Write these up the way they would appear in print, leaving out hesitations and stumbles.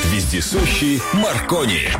Вездесущий Маркони.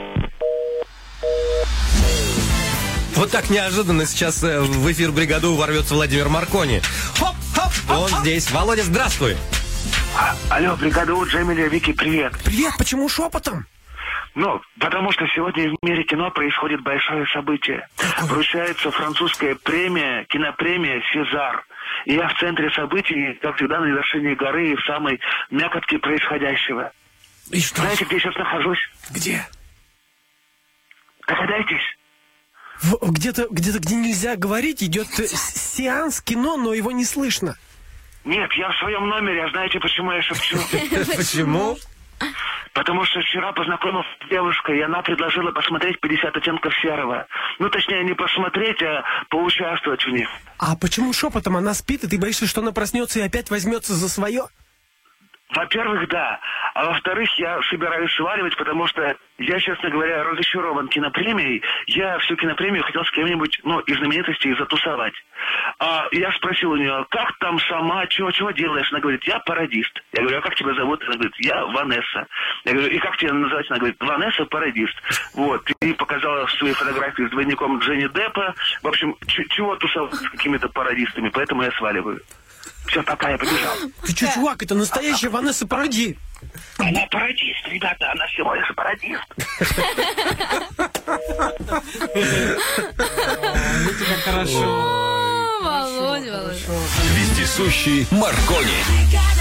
Вот так неожиданно сейчас в эфир бригаду ворвется Владимир Маркони. Хоп, хоп, он здесь. Володя, здравствуй. Алло, бригада У, Джемили, Вики, привет. Привет, почему шепотом? Ну, потому что сегодня в мире кино происходит большое событие. Вручается французская премия, кинопремия «Сезар». И я в центре событий, как всегда, на вершине горы и в самой мякотке происходящего. И что? Знаете, где я сейчас нахожусь? Где? Догадайтесь. Где-то, где нельзя говорить, идет сеанс кино, но его не слышно. Нет, я в своем номере, а знаете, почему я шепчу? Почему? Потому что вчера познакомился с девушкой, и она предложила посмотреть 50 оттенков серого. Ну, точнее, не посмотреть, а поучаствовать в них. А почему шепотом? Она спит, и ты боишься, что она проснется и опять возьмется за свое? Во-первых, да. А во-вторых, я собираюсь сваливать, потому что я, честно говоря, разочарован кинопремией. Я всю кинопремию хотел с кем-нибудь, из знаменитостей затусовать. А я спросил у нее, как там сама, чего делаешь? Она говорит, я пародист. Я говорю, а как тебя зовут? Она говорит, я Ванесса. Я говорю, и как тебя называть? Она говорит, Ванесса пародист. Вот. И показала свои фотографии с двойником Джонни Деппа. В общем, чего тусовать с какими-то пародистами, поэтому я сваливаю. Все, пока, я побежал. Ты что, чувак, это настоящая Ванесса Паради. Она пародист, ребята, она всего лишь пародист. Видите, как хорошо. Володя. Вездесущий Маркони.